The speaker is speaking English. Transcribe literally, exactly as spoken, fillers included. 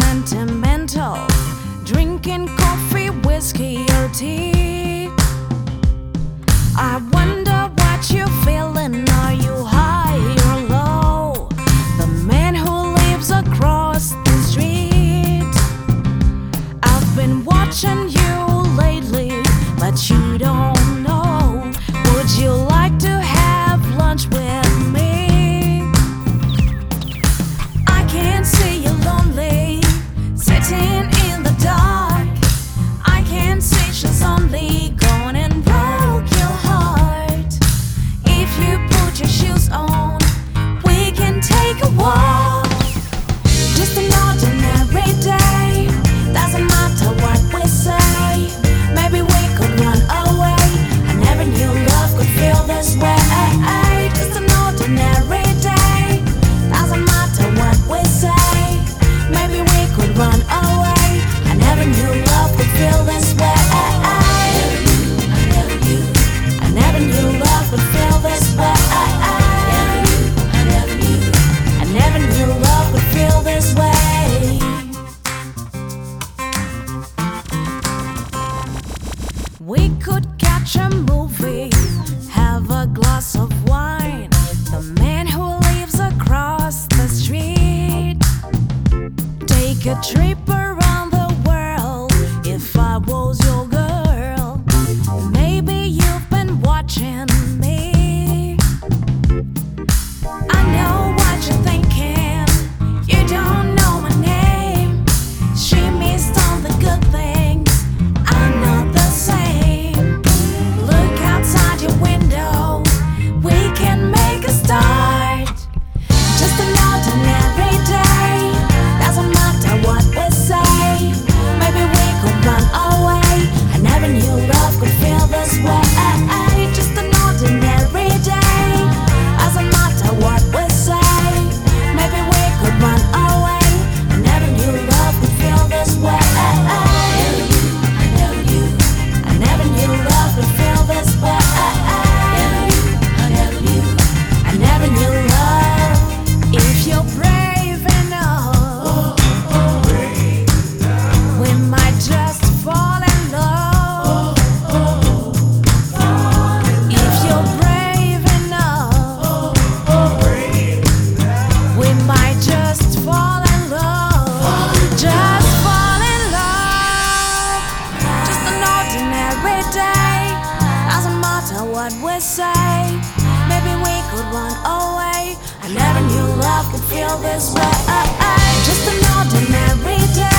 sentimental, drinking coffee, whiskey, or tea. I wonder what you're feeling. Are you high or low? The man who lives across the street. I've been watching you lately, but you don't know. Would you like to have lunch with me? I can't see you lonely, sitting in the dark. I can't see she's only gone and broke your heart. If you put your shoes on, we can take a walk. Just an ordinary day, doesn't matter what we say. Maybe we could run away. I never knew love could feel this way. Just an ordinary day, doesn't matter what we say. Maybe we could run away. I never knew love could feel this way. I never knew, I never knew love could feel this way. I never knew, I never knew love could feel this way. We could catch a movie, have a glass of wine. The man who lives across the street. Take a trip around the world. If I was your girl, maybe you've been watching me. I know what you're thinking. You don't know my name. She missed all the good things. I'm not the same. Look outside your window. We can make a start. Just an ordinary day, doesn't matter what we say. Maybe we could run away. I never knew love could feel this way. Just an ordinary day, doesn't matter what we say. Maybe we could run away. I never knew love could feel this way. I never knew, I never knew love could feel this way. I never knew, I never knew love. If you're brave enough, we might just fall in love. If you're brave enough, we might just fall in love. Just fall in love. Just an ordinary day, doesn't matter what we say. Maybe we could run away. I never knew love could feel this way. Just an ordinary day.